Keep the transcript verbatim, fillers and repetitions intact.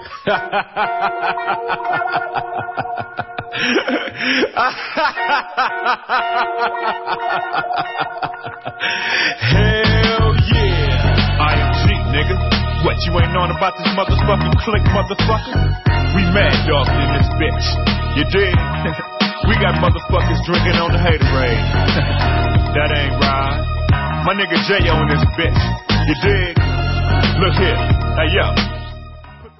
Hell yeah. I am G, nigga. What, you ain't known about this motherfucking click, motherfucker? We mad dogs in this bitch. You dig? We got motherfuckers drinking on the haterade. That ain't right. My nigga J O in this bitch. You dig? Look here. Hey, yo.